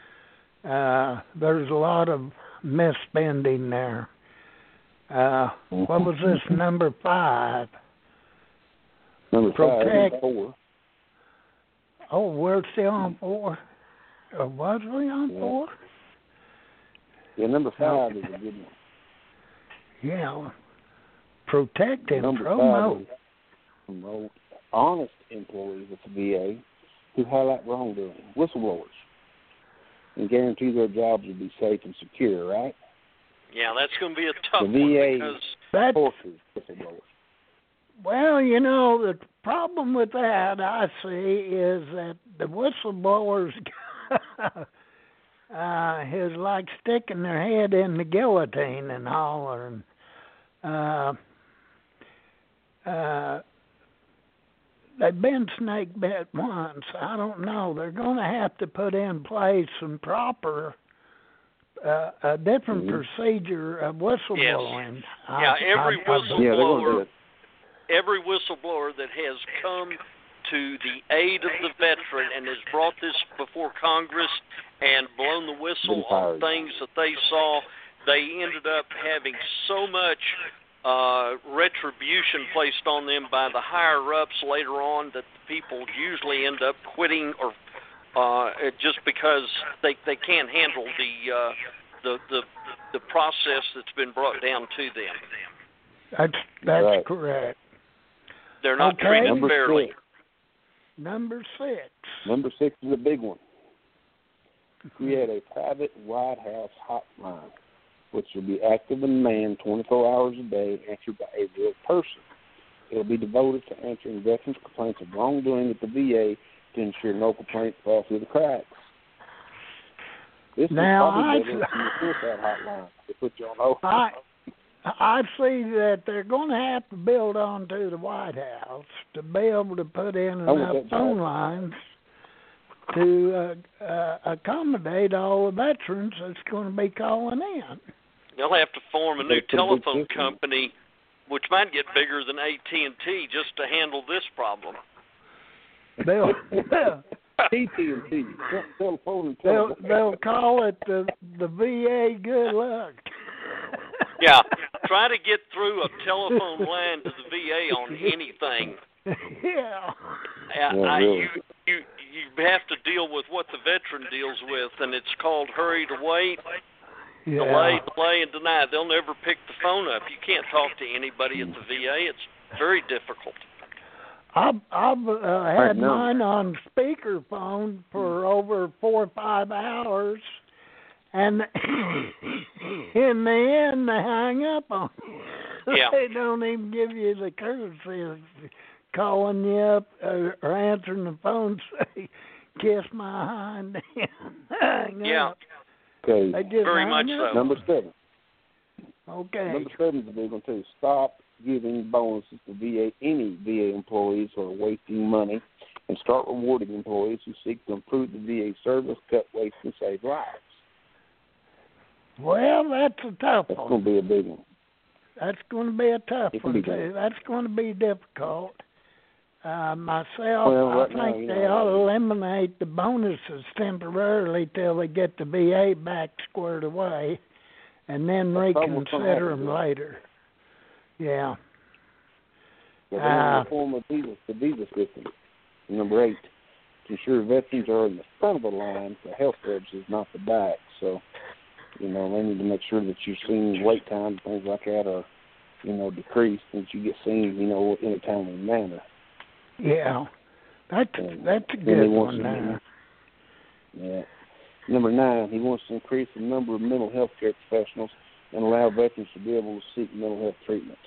uh, there's a lot of misspending there. Uh, what was this, number five? Number five, Protect. number four. Oh, we're still on four? Or was we on Yeah. four? Yeah, number five is a good one. Yeah. Protect and Number promote. five is promote honest employees at the V A who highlight wrongdoing, whistleblowers, and guarantee their jobs will be safe and secure, right? Yeah, that's going to be a tough The V A one because That's, forces whistleblowers. well, you know, the problem with that, I see, is that the whistleblowers uh, is like sticking their head in the guillotine and hollering. Uh, uh, they've been snake bit once. I don't know. They're going to have to put in place some proper, uh, a different Mhm. procedure of whistleblowing. I- Yeah, every I- I- whistle- Yeah, they're going to do Whistleblower. it. every whistleblower that has come to the aid of the veteran and has brought this before Congress and blown the whistle Been on fired. things that they saw, they ended up having so much uh, retribution placed on them by the higher-ups later on that the people usually end up quitting or uh, just because they they can't handle the uh, the the the process that's been brought down to them. That's that's Right. correct. They're not Okay. treated Number fairly. six. Number six. Number six is a big one. Create a private White House hotline, which will be active and manned twenty-four hours a day, answered by a real person. It will be devoted to answering veterans' complaints of wrongdoing at the V A to ensure no complaints fall through the cracks. This now, is probably I, better than the suicide hotline to put you on hold. I, I see that they're going to have to build onto the White House to be able to put in enough phone lines to uh, uh, accommodate all the veterans that's going to be calling in. They'll have to form a new telephone company, which might get bigger than A T and T, just to handle this problem. They'll T T and T, telephone and they'll, they'll call it the the V A Good Luck. Yeah, try to get through a telephone line to the V A on anything. Yeah. I, I, you you you have to deal with what the veteran deals with, and it's called hurry to wait. Yeah. Delay, delay, and deny. They'll never pick the phone up. You can't talk to anybody at the V A. It's very difficult. I've, I've uh, had mine on speakerphone for over four or five hours, and in the end, they hang up on you. Yeah. They don't even give you the courtesy of calling you up or, or answering the phone, say, kiss my hind end. Hang yeah. up. Okay. Very much up. so. Number seven. Okay. Number seven is a big one too. Stop giving bonuses to V A any V A employees who are wasting money, and start rewarding employees who seek to improve the V A service, cut waste, and save lives. Well, that's a tough That's one. going to be a big one. That's going to be a tough It can one be too. done. That's going to be difficult. Uh, myself, Well, right I now, think you they know, ought to eliminate the bonuses temporarily till they get the V A back squared away, and then That's probably what's gonna reconsider happen, them yeah. later. Yeah. They're Uh, going to reform the visa, the visa system. Number eight, to ensure veterans are in the front of the line for health services, not the back. So, you know, they need to make sure that you're seeing wait times, things like that, are, you know, decreased, and that you get seen, you know, in a timely manner. Yeah. That's And that's a then good he wants one to- there. Yeah. Number nine, he wants to increase the number of mental health care professionals and allow veterans to be able to seek mental health treatment.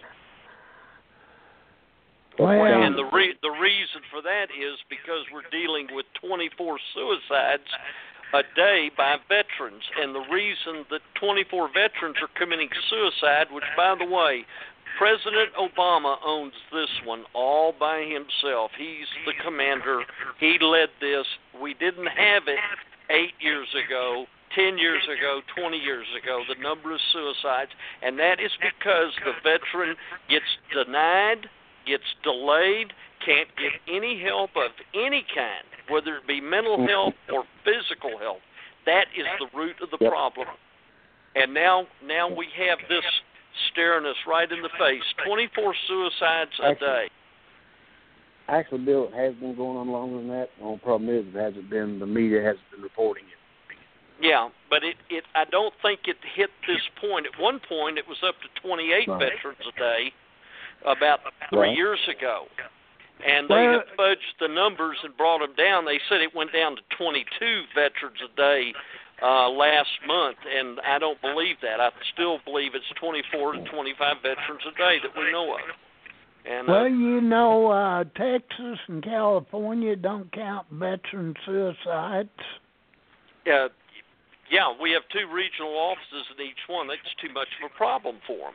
Well, And the re- the reason for that is because we're dealing with twenty-four suicides a day by veterans, and the reason that twenty-four veterans are committing suicide, which, by the way, President Obama owns this one all by himself. He's the commander. He led this. We didn't have it eight years ago, ten years ago, twenty years ago, the number of suicides, and that is because the veteran gets denied, gets delayed, can't get any help of any kind, whether it be mental health or physical health. That is the root of the Yep. problem. And now now we have this staring us right in the face. twenty-four suicides a Actually, day. Actually, Bill, it has been going on longer than that. The only problem is it hasn't been, the media hasn't been reporting it. Yeah, but it, it I don't think it hit this point. At one point, it was up to twenty-eight Right. veterans a day about three Right. years ago. And they Well- have fudged the numbers and brought them down. They said it went down to twenty-two veterans a day uh, last month, and I don't believe that. I still believe it's twenty-four to twenty-five veterans a day that we know of. And uh, Well, you know, uh, Texas and California don't count veteran suicides. uh, yeah, we have two regional offices in each one. That's too much of a problem for them.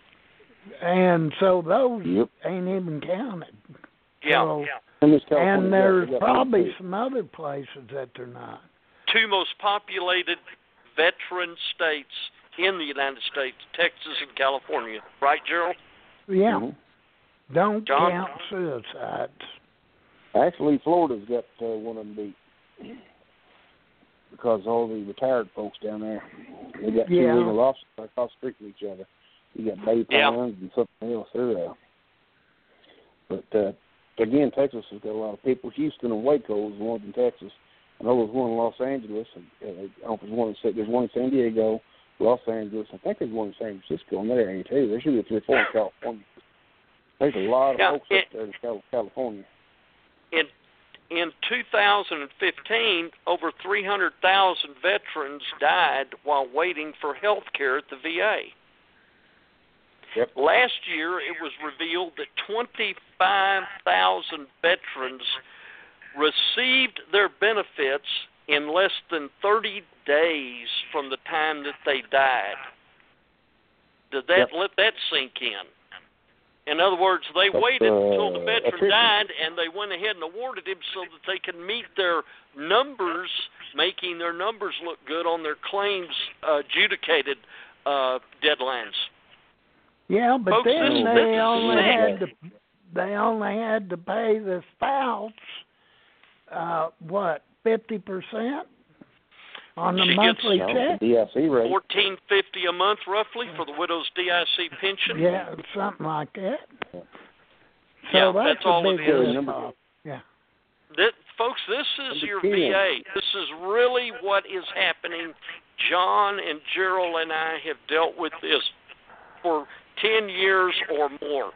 And so those Yep. ain't even counted. Yeah, So- yeah. And, this California, And yeah, there's we got probably those too. some other places that they're not. Two most populated veteran states in the United States, Texas and California. Right, Gerald? Yeah. Mhm. Don't John? count suicides. Actually, Florida's got uh, one of them beat because all the retired folks down there, they got two Yeah. legal officers across the street from each other. You got Bay Yeah. Pines and something else there. Uh, but uh, again, Texas has got a lot of people. Houston and Waco is the ones in Texas. I know there's one in Los Angeles. And, uh, I don't know if there's one in Sa- there's one in San Diego, Los Angeles. I think there's one in San Francisco in that area too. There should be three or four in California. There's a lot of Yeah, folks it- up there in Cal- California. In in two thousand fifteen, over three hundred thousand veterans died while waiting for health care at the V A. Yep. Last year, it was revealed that twenty-five thousand veterans received their benefits in less than thirty days from the time that they died. Did that Yep. let that sink in? In other words, they That's, waited until uh, the veteran attrition. died, and they went ahead and awarded him so that they could meet their numbers, making their numbers look good on their claims uh, adjudicated uh, deadlines. Yeah, but Folks, then this- they this is only sick. had to they only had to pay the spouse uh what, fifty percent on the She monthly gets- check? D I C rate. Fourteen fifty a month, roughly, for the widow's D I C pension. Yeah, something like that. So Yeah, that's, that's a all it big is. rip-off. Yeah. That, folks, this is Number your ten. V A. This is really what is happening. John and Gerald and I have dealt with this for ten years or more,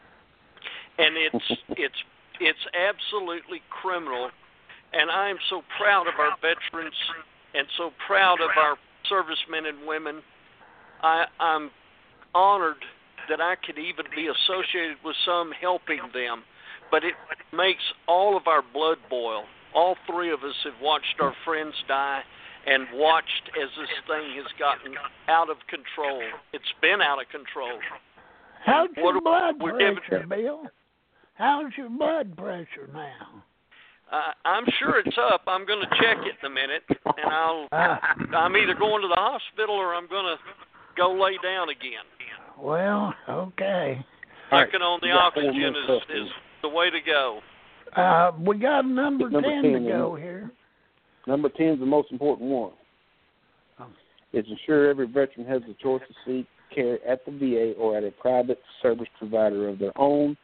and it's it's it's absolutely criminal. And I am so proud of our veterans and so proud of our servicemen and women. I, I'm honored that I could even be associated with some helping them. But it makes all of our blood boil. All three of us have watched our friends die and watched as this thing has gotten out of control. It's been out of control. How's What your do- blood we're pressure, giving- Bill? How's your blood pressure now? Uh, I'm sure it's up. I'm going to check it in a minute, and I'll. Uh, I'm either going to the hospital or I'm going to go lay down again. well, okay. All right, Sucking on the we got four oxygen more is, questions. is the way to go. Uh, we got number, Number ten, ten, to then. go here. Number ten is the most important one. Oh. It's ensure every veteran has the choice to seek care at the V A or at a private service provider of their own,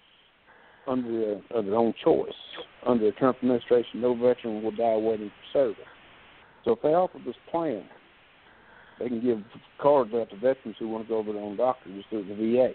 under a, of their own choice. Under the Trump administration, no veteran will die waiting for service. So if they offer this plan, they can give cards out to veterans who want to go to their own doctor just through the V A.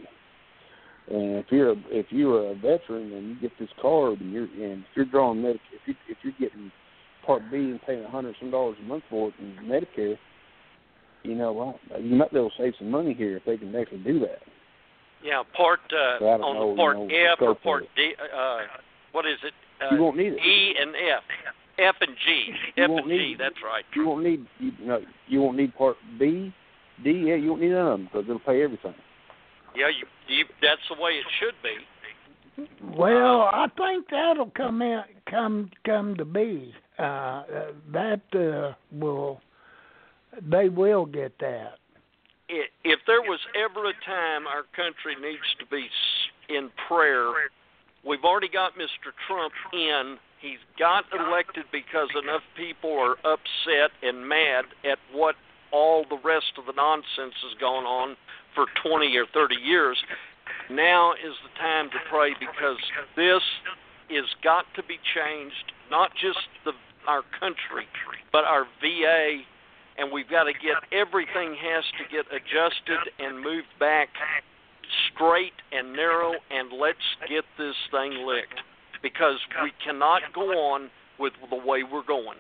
And if you're a, if you're a veteran and you get this card and you're and if you're drawing Medic if you if you're getting Part B and paying a hundred some dollars a month for it in Medicare, you know what? You might be able to save some money here if they can actually do that. Yeah, part uh, So I don't on know, the part you know, F or scope of part it. D. Uh, what is it? Uh, You won't need it. E and F, F and G, You F won't and G. need it. That's right. You won't need you no you won't need Part B, D. Yeah, you won't need none of them because it'll pay everything. Yeah, you, you. That's the way it should be. Well, I think that'll come in, come come to be. Uh, uh, that uh, will, they will get that. I- If there was ever a time our country needs to be s- in prayer, we've already got Mister Trump in. He's got elected because enough people are upset and mad at what all the rest of the nonsense has gone on for twenty or thirty years. Now is the time to pray because this is got to be changed, not just the our country, but our V A, and we've got to get everything has to get adjusted and moved back straight and narrow, and let's get this thing licked because we cannot go on with the way we're going.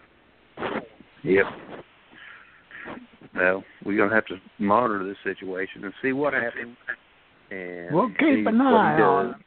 Yep. Well, we're gonna have to monitor this situation and see what happens. And We'll see keep an what he eye on does. it.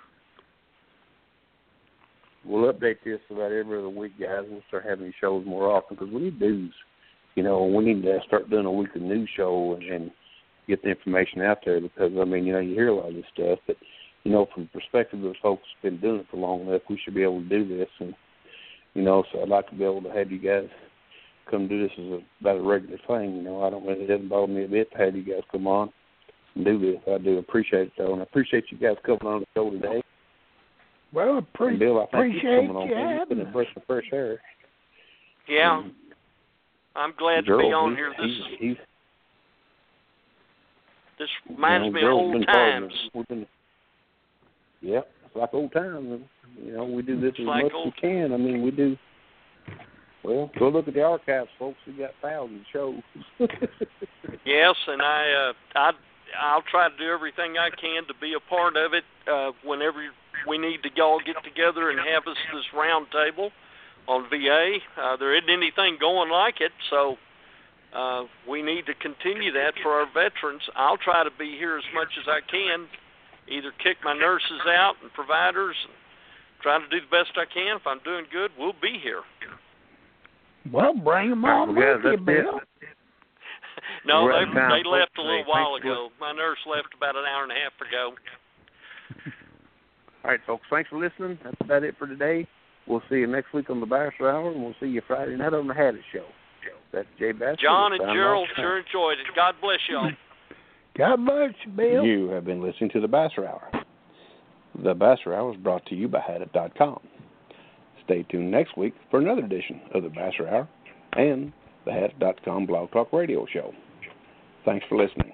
We'll update this about every other week, guys. We'll start having these shows more often because we need news. You know, we need to start doing a weekly news show and, and get the information out there because, I mean, you know, you hear a lot of this stuff, but, you know, from the perspective of those folks who've been doing it for long enough, we should be able to do this. And, you know, so I'd like to be able to have you guys come do this as a, about a regular thing. You know, I don't really, it doesn't bother me a bit to have you guys come on and do this. I do appreciate it, though, and I appreciate you guys coming on the show today. Well, pre- And Bill, I think you're appreciate coming on. you You've having been a us. breath of fresh air. Yeah, And I'm glad to Gerald, be on he's- here. This he's, is he's, this reminds you know, me of Gerald's old been part of times. it. We've been, yeah, it's like old times. And, you know, we do this It's as like much as old- we can. I mean, we do. Well, go look at the archives, folks. We got thousands of shows. Yes, and I, uh, I, I'll try to do everything I can to be a part of it. Uh, whenever we need to all get together and have us this round table on V A, uh, there isn't anything going like it, so uh, we need to continue that for our veterans. I'll try to be here as much as I can, either kick my nurses out and providers and try to do the best I can. If I'm doing good, we'll be here. Well, bring them on Yeah, with you, that's Bill. No, We're they out of time, they left folks. a little Hey, while thanks for- ago. My nurse left about an hour and a half ago. All right, folks. Thanks for listening. That's about it for today. We'll see you next week on the Basser Hour, and we'll see you Friday night on the Hadit Show. That's Jay Basser. John and Signing Gerald off. sure enjoyed it. God bless y'all. God bless you, Bill. You have been listening to the Basser Hour. The Basser Hour is brought to you by Hadit dot com. Stay tuned next week for another edition of the Basser Hour and the Hadit dot com Blog Talk Radio Show. Thanks for listening.